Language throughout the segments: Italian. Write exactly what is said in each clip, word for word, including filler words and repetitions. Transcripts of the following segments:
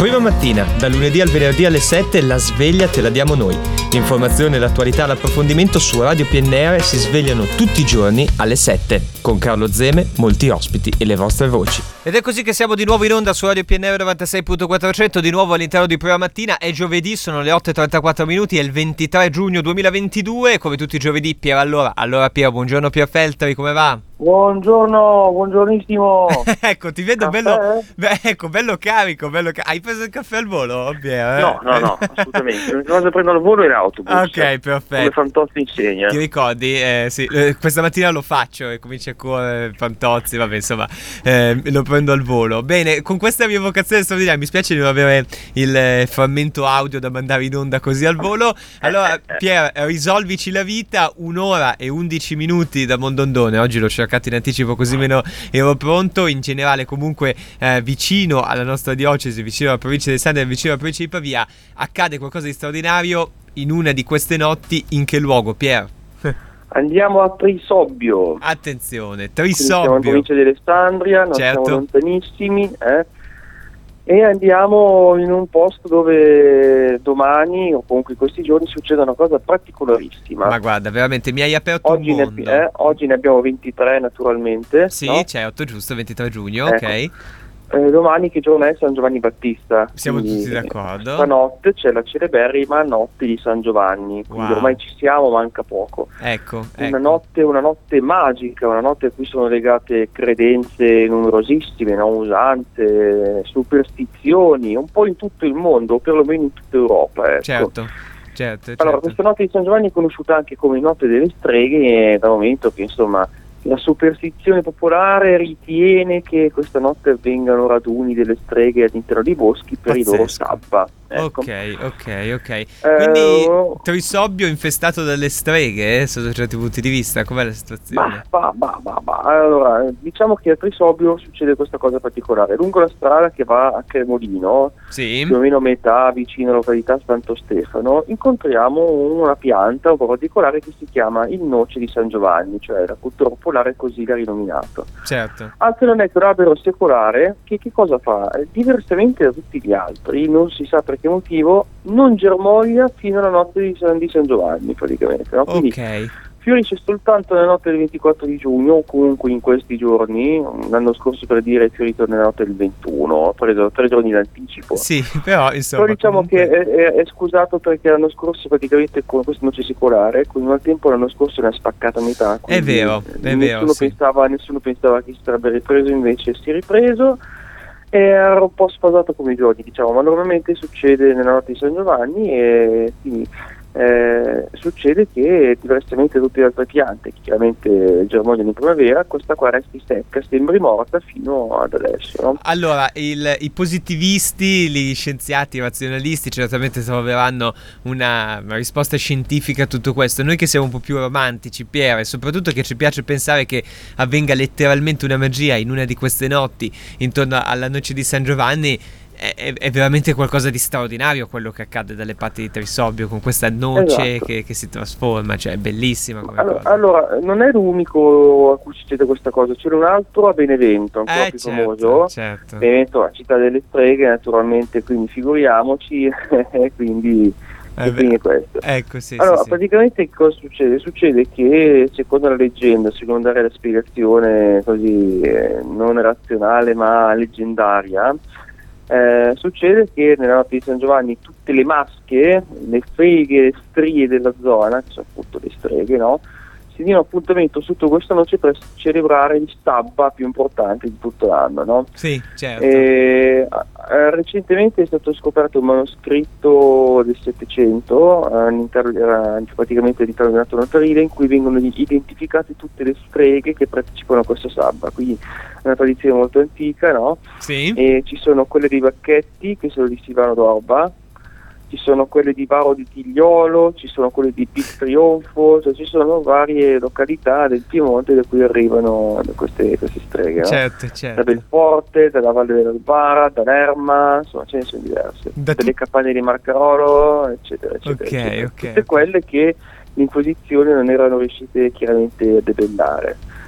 Prima mattina, da lunedì al venerdì alle sette, la sveglia te la diamo noi. L'informazione, l'attualità, l'approfondimento su Radio P N R si svegliano tutti i giorni alle sette. Con Carlo Zeme, molti ospiti e le vostre voci. Ed è così che siamo di nuovo in onda su Radio P N R novantasei punto quattrocento, di nuovo all'interno di Prima Mattina. È giovedì, sono le otto e trentaquattro minuti, è il ventitré giugno duemilaventidue. Come tutti i giovedì, Pier allora. Allora Pier, buongiorno Pier Feltri, come va? Buongiorno, buongiornissimo. Ecco, ti vedo Caffè? bello, beh, ecco, bello carico, bello ca- Hai preso il caffè al volo, Pier? Eh? No, no, no, assolutamente. L'unica cosa prendo al volo è l'autobus. Ok, perfetto. Come Fantozzi insegna. Ti ricordi? Eh, sì, eh, questa mattina lo faccio e cominci a correre Fantozzi, vabbè, insomma, eh, lo prendo al volo. Bene, con questa mia vocazione straordinaria, mi spiace di non avere il eh, frammento audio da mandare in onda così al volo. Allora, Pier, risolvici la vita, un'ora e undici minuti da Mondondone. Oggi l'ho cercato in anticipo così meno ero pronto. In generale comunque eh, vicino alla nostra diocesi, vicino alla provincia di Sandria, vicino alla provincia di Pavia, accade qualcosa di straordinario in una di queste notti. In che luogo, Pier? Andiamo a Trisobbio. Attenzione, Quindi siamo in Trisobbio. provincia di Alessandria, non Certo. siamo lontanissimi, eh? E andiamo in un posto dove domani o comunque in questi giorni succede una cosa particolarissima. Ma guarda, veramente mi hai aperto Oggi un ne, mondo. eh, oggi ne abbiamo ventitré naturalmente. Sì, no? certo, giusto, ventitré giugno, Ecco. ok. Eh, domani che giorno è? San Giovanni Battista. Siamo Quindi, tutti d'accordo. Stanotte c'è la celeberrima notte di San Giovanni, quindi Wow. ormai ci siamo, manca poco. Ecco, Una ecco. notte, una notte magica, una notte a cui sono legate credenze numerosissime, no? Usanze, superstizioni, un po' in tutto il mondo, o perlomeno in tutta Europa. Ecco. Certo, certo, certo. Allora, questa notte di San Giovanni è conosciuta anche come notte delle streghe, eh, dal momento che insomma la superstizione popolare ritiene che questa notte avvengano raduni delle streghe all'interno dei boschi per i loro Pazzesco. sabba. Ecco. Ok, ok, ok. Quindi Eh, Trisobbio infestato dalle streghe, eh, sotto certi punti di vista, com'è la situazione? Bah, bah, bah, bah, bah. Allora, diciamo che a Trisobbio succede questa cosa particolare. Lungo la strada che va a Cremolino, Sì? più o meno a metà vicino alla località Santo Stefano, incontriamo una pianta un po' particolare che si chiama il noce di San Giovanni, cioè la cultura popolare così l'ha rinominato. Certo. Altro non è che un albero secolare che che cosa fa? Eh, Diversamente da tutti gli altri, non si sa per che motivo, non germoglia fino alla notte di San, di San Giovanni praticamente, no? Quindi Ok. fiorisce soltanto nella notte del ventiquattro di giugno, o comunque in questi giorni. L'anno scorso, per dire, è fiorito nella notte del ventuno, ho preso tre giorni d'anticipo. Sì, però insomma. Però diciamo comunque- che è, è- è scusato perché l'anno scorso praticamente con questa noce secolare, con il tempo l'anno scorso ne ha spaccato a metà. È quindi vero, è nessuno vero, sì. pensava, nessuno pensava che si sarebbe ripreso, invece si è ripreso. Era un po' spasato come i giorni, diciamo, ma normalmente succede nella notte di San Giovanni e quindi eh, succede che diversamente da tutte le altre piante, che chiaramente germogliano in primavera, questa qua resti secca, sembri morta fino ad adesso, no? Allora, il- i positivisti, gli scienziati, i razionalisti certamente troveranno una, una risposta scientifica a tutto questo. Noi che siamo un po' più romantici, Pier, e soprattutto che ci piace pensare che avvenga letteralmente una magia in una di queste notti intorno alla noce di San Giovanni, è, è- è veramente qualcosa di straordinario quello che accade dalle parti di Trisobbio con questa noce Esatto. che, che si trasforma, cioè è bellissima come Allora, cosa. allora, non è l'unico a cui succede questa cosa, c'è un altro a Benevento, ancora Eh, più certo, famoso. certo. Benevento, la città delle streghe, naturalmente, quindi figuriamoci, quindi, Eh e beh, quindi è questo. Ecco, sì, Allora, sì, sì. praticamente che cosa succede? Succede che, secondo la leggenda, secondo dare la spiegazione così eh, non razionale ma leggendaria, eh, succede che nella notte di San Giovanni tutte le masche, le freghe, le strie della zona, che sono appunto le streghe, no? Si diano appuntamento sotto questa noce per celebrare il sabba più importante di tutto l'anno, no? Sì, certo. E, eh, recentemente è stato scoperto un manoscritto del Settecento, eh, all'interno, era praticamente all'interno di una notarile, in cui vengono identificate tutte le streghe che partecipano a questo sabba, quindi è una tradizione molto antica, no? Sì. E ci sono quelle dei Vacchetti, che sono di Silvano d'Orba, ci sono quelle di Varo di Tigliolo, ci sono quelle di Pic Trionfo, cioè ci sono varie località del Piemonte da cui arrivano queste, queste streghe, no? Certo, Da certo. Belforte, dalla Valle dell'Albara, da Lerma, insomma ce ne sono diverse, Da delle tu- campagne di Marcarolo, eccetera, eccetera, Ok, eccetera. ok. Tutte quelle che l'Inquisizione non erano riuscite chiaramente a debellare.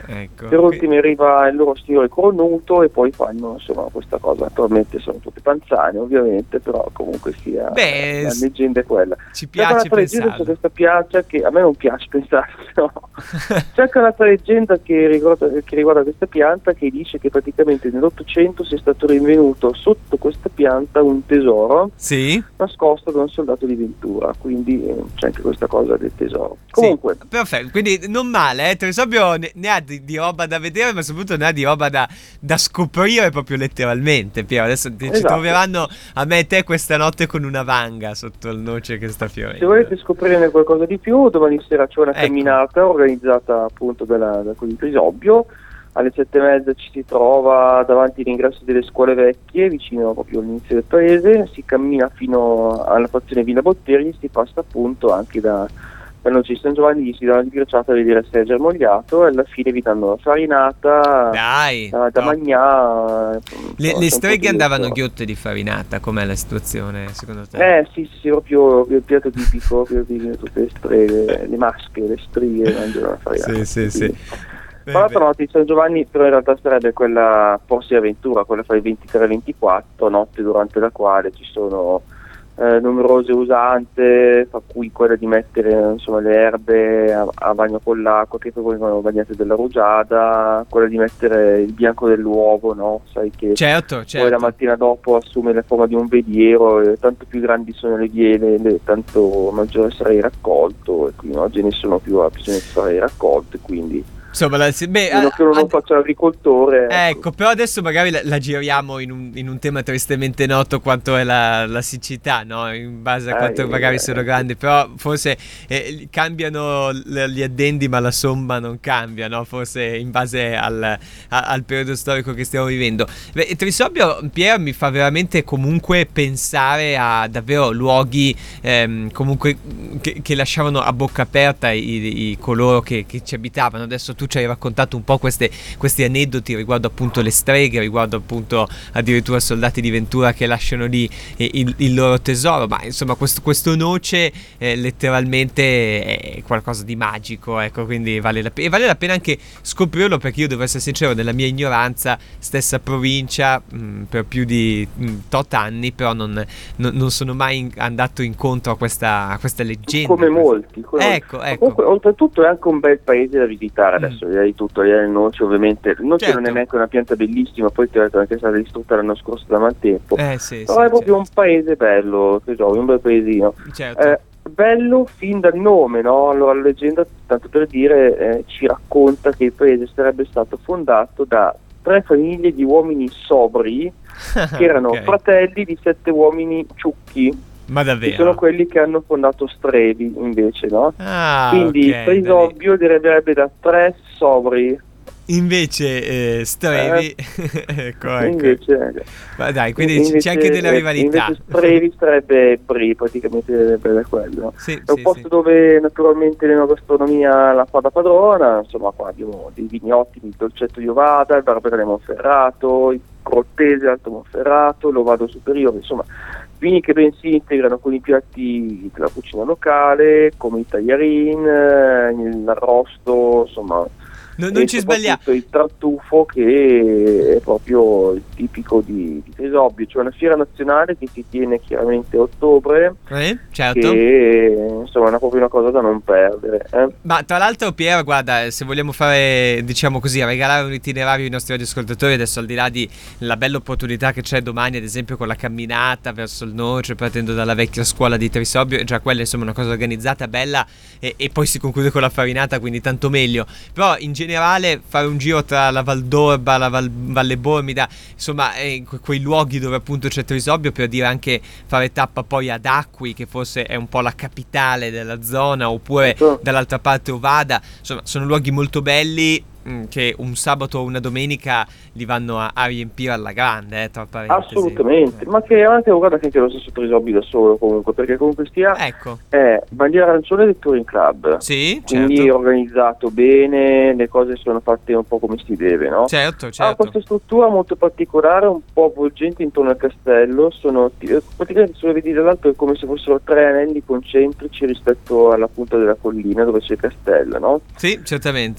ecco. Per ultimo arriva il loro signore cornuto e poi fanno insomma questa cosa. Naturalmente sono tutti panzani ovviamente, però comunque sia Beh, la leggenda è quella. Ci C'è un'altra piace leggenda pensarlo. su questa piazza che a me non piace pensare, no. C'è anche un'altra leggenda che riguarda, che riguarda questa pianta, che dice che praticamente nell'Ottocento sia stato rinvenuto sotto questa pianta un tesoro Sì. nascosto da un soldato di Ventura, quindi eh, c'è anche questa cosa del tesoro. Comunque, sì, perfetto, quindi non male, eh? Trevisobio ne, ne ha di, di roba da vedere, ma soprattutto ne ha di roba da, da scoprire proprio letteralmente, Piero. Adesso ti- ci Esatto. troveranno a me e te questa notte con una vanga sotto il noce che sta fiorendo. se volete scoprirne qualcosa di più, domani sera c'è una Ecco. camminata organizzata appunto dalla, da quelli di Trevisobio. Alle sette e mezza ci si trova davanti all'ingresso delle scuole vecchie, vicino proprio all'inizio del paese, si cammina fino alla stazione Villa Botteghi, si passa appunto anche da, da Noce di San Giovanni, gli si dà una sbirciata a vedere se è germogliato e alla fine vi danno la farinata Dai, da, da top. mangiare. Le, insomma, le c'è un streghe po' di andavano tutto. ghiotte di farinata, com'è la situazione secondo te? Eh sì, sì, sì, proprio il piatto tipico, proprio di tutte le streghe, le maschere, le strie, mangiano la farinata. Sì, sì, sì. Quindi- Tra l'altro la notte di San Giovanni però in realtà sarebbe quella Porsi Aventura, quella fra il ventitré ventiquattro, notte durante la quale ci sono eh, numerose usanze, fra cui quella di mettere insomma, le erbe a, a bagno con l'acqua che poi vengono bagnate della rugiada, quella di mettere il bianco dell'uovo, no? Sai che Certo, poi la certo. mattina dopo assume la forma di un veliero e tanto più grandi sono le biele, le- tanto maggiore sarà il raccolto, e quindi oggi ne sono più a bisogno di fare il raccolto e quindi Insomma, la, sì, beh, uno che uno non ad- faccia l'agricoltore. ecco, però adesso magari la, la giriamo in un, in un tema tristemente noto quanto è la, la siccità, no? In base a Eh, quanto eh, magari eh, sono eh. grandi, però forse eh, cambiano l- gli addendi ma la somma non cambia, no? Forse in base al, a- al periodo storico che stiamo vivendo. Beh, Trevisobio, Pier, mi fa veramente comunque pensare a davvero luoghi ehm, comunque che, che lasciavano a bocca aperta i, i coloro che, che ci abitavano. Adesso tu ci hai raccontato un po' queste, questi aneddoti riguardo appunto le streghe, riguardo appunto addirittura soldati di Ventura che lasciano lì eh, il, il loro tesoro, ma insomma questo, questo noce eh, letteralmente è qualcosa di magico, ecco, quindi vale la, pe- e vale la pena anche scoprirlo, perché io devo essere sincero, nella mia ignoranza, stessa provincia mh, per più di mh, tot anni, però non, non, non sono mai in- andato incontro a questa, a questa leggenda. Come questa- molti. Come Ecco, molti. ecco. Comunque, oltretutto è anche un bel paese da visitare, Mm. adesso direi tutto, direi il noce ovviamente. Il noce Certo. non è neanche una pianta bellissima, poi ti ho detto anche stata distrutta l'anno scorso da maltempo. Eh sì, Però sì, è proprio certo. un paese bello, che so, un bel paesino. Certo. Eh, bello fin dal nome, no? Allora la leggenda, tanto per dire, eh, ci racconta che il paese sarebbe stato fondato da tre famiglie di uomini sobri che erano Ok. fratelli di sette uomini ciucchi, Ma che davvero? sono quelli che hanno fondato Strevi invece, no? Ah, Quindi ok, Trevisobio deriverebbe da tre sobri. invece eh, Strevi ecco, ecco. Invece, Ma dai, quindi c- invece- c'è anche della eh, rivalità. Invece Strevi sarebbe Bri, praticamente sarebbe quello. Sì, È un sì, posto sì. dove naturalmente l'enogastronomia la fa da padrona, insomma qua abbiamo dei vini ottimi, il dolcetto di Ovada, il Barbera di Monferrato, il Cortese Alto Monferrato, l'Ovado Superiore, insomma vini che ben si integrano con i piatti della cucina locale, come i tagliarin, eh, l'arrosto, insomma. No- non E ci sbagliamo. soprattutto il tartufo, che è proprio il tipico di, di Trevisobio. C'è una fiera nazionale che si tiene chiaramente a ottobre, Eh? Certo. che insomma è proprio una cosa da non perdere. eh. Ma tra l'altro, Piero, guarda, se vogliamo fare, diciamo così, regalare un itinerario ai nostri radioascoltatori, adesso al di là di la bella opportunità che c'è domani, ad esempio con la camminata verso il Noce, partendo dalla vecchia scuola di Trevisobio, già quella insomma è una cosa organizzata, bella, e, e poi si conclude con la farinata, quindi tanto meglio. Però in generale fare un giro tra la Valdorba, la Val- Valle Bormida, insomma eh, que- quei luoghi dove appunto c'è Trevisobio, per dire anche fare tappa poi ad Acqui, che forse è un po' la capitale della zona, oppure Certo. dall'altra parte Ovada, insomma sono luoghi molto belli mh, che un sabato o una domenica li vanno a, a riempire alla grande, eh, tra parentesi. Assolutamente, ma che anche guarda che anche lo stesso Trevisobio da solo comunque, perché comunque sia Ecco, è bandiera arancione del Touring Club. sì, Quindi certo, organizzato bene, le cose sono fatte un po' come si deve, no? certo, Ha certo. questa struttura molto particolare, un po' avvolgente intorno al castello, sono eh, praticamente se lo vedi dall'alto è come se fossero tre anelli concentrici rispetto alla punta della collina dove c'è il castello, no? Sì, certamente.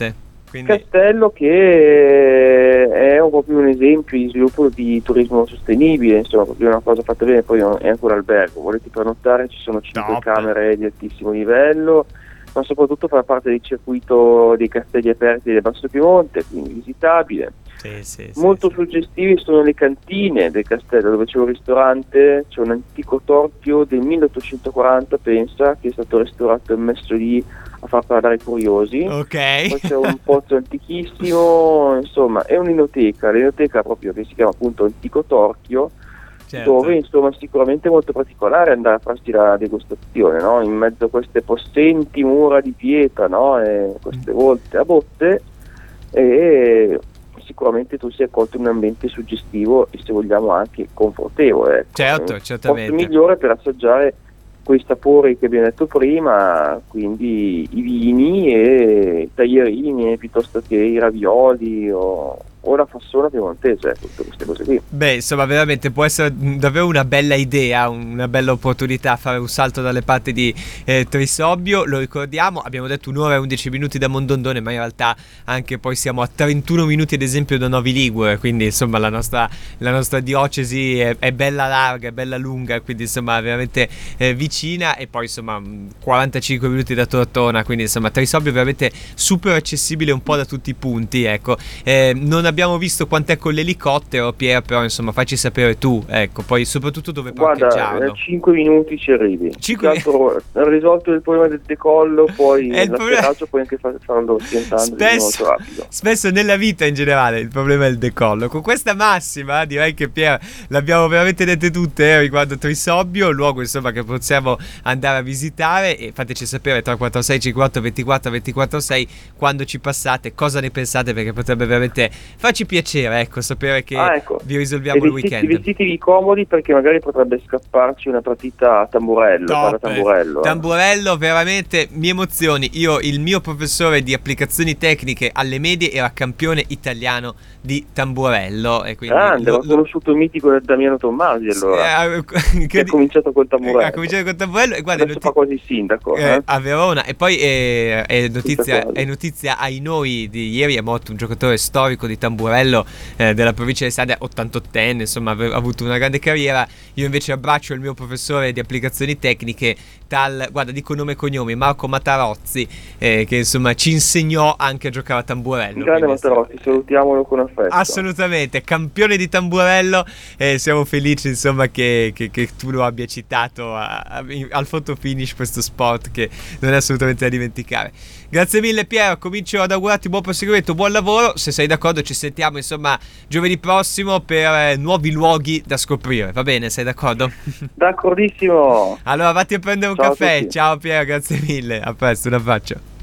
Quindi... Castello che è un po' più un esempio di sviluppo di turismo sostenibile, insomma, proprio una cosa fatta bene. Poi è anche un albergo, volete pernottare, ci sono cinque Top. camere di altissimo livello, ma soprattutto fa parte del circuito dei castelli aperti del Basso Piemonte, quindi visitabile. Sì, sì, sì, Molto sì. suggestivi sono le cantine del castello, dove c'è un ristorante, c'è un antico torchio del milleottocentoquaranta, pensa, che è stato restaurato e messo lì a far parlare i curiosi. Ok. Poi c'è un pozzo antichissimo, insomma è un'inoteca, l'inoteca proprio che si chiama appunto Antico Torchio, Certo. dove insomma sicuramente è molto particolare andare a farsi la degustazione, no? In mezzo a queste possenti mura di pietra, no? E queste volte a botte, e sicuramente tu sei accolto in un ambiente suggestivo e, se vogliamo, anche confortevole, ecco. Certo, Il certamente. posto migliore per assaggiare quei sapori che abbiamo detto prima, quindi i vini e i taglierini piuttosto che i ravioli o, o la fassola piemontese, tutte queste cose qui. Beh, insomma, veramente può essere davvero una bella idea, una bella opportunità fare un salto dalle parti di eh, Trisobbio. Lo ricordiamo, abbiamo detto un'ora e undici minuti da Mondondone, ma in realtà anche poi siamo a trentuno minuti ad esempio da Novi Ligure, quindi insomma la nostra, la nostra diocesi è, è bella larga, è bella lunga, quindi insomma veramente eh, vicina. E poi insomma quarantacinque minuti da Tortona, quindi insomma Trisobbio è veramente super accessibile un po' da tutti i punti, ecco. Eh, non abbiamo visto quant'è con l'elicottero, Pier, però insomma facci sapere tu, ecco, poi soprattutto dove Guarda, parcheggiarlo. cinque minuti ci arrivi. cinque Tanto hai risolto il problema del decollo, poi È il problema- l'atterraggio puoi anche far- farlo schiantando di Spesso, molto rapido. spesso nella vita in generale il problema è il decollo. Con questa massima direi che Pier l'abbiamo veramente dette tutte eh, riguardo Trisobbio, luogo insomma che possiamo andare a visitare, e fateci sapere tre quattro sei cinquantotto ventiquattro ventiquattro sei quando ci passate, cosa ne pensate, perché potrebbe veramente farci piacere, ecco, sapere che Ah, ecco. vi risolviamo E il vestiti, weekend. vestitevi comodi, perché magari potrebbe scapparci una partita a tamburello, Top. parla tamburello. eh. Tamburello, veramente mi emozioni. Io, il mio professore di applicazioni tecniche alle medie, era campione italiano di tamburello, e quindi Grande, lo- ho lo- conosciuto il mitico Damiano Tommasi, allora, Eh, che credi- ha cominciato col tamburello. ha cominciato col tamburello e guarda, Adesso noti- fa quasi il sindaco. eh, eh. a Verona. E poi eh, è, notizia, cosa. è notizia ai noi di ieri, è morto un giocatore storico di tamburello eh, della provincia di Stabia, ottantottenne, insomma ave- ha avuto una grande carriera. Io invece abbraccio il mio professore di applicazioni tecniche, tal, guarda, dico nome e cognome, Marco Matarozzi, eh, che insomma ci insegnò anche a giocare a tamburello. Grande quindi, Mattarozzi, salutiamolo con affetto. assolutamente, campione di tamburello, e siamo felici insomma che, che- che tu lo abbia citato a- a- al photo finish, questo sport che non è assolutamente da dimenticare. Grazie mille Piero, comincio ad augurarti buon proseguimento, buon lavoro. Se sei d'accordo ci sentiamo insomma giovedì prossimo per eh, nuovi luoghi da scoprire, va bene? Sei d'accordo? D'accordissimo. Allora vatti a prendere un Ciao a caffè. tutti. Ciao Piero, grazie mille, a presto, un abbraccio.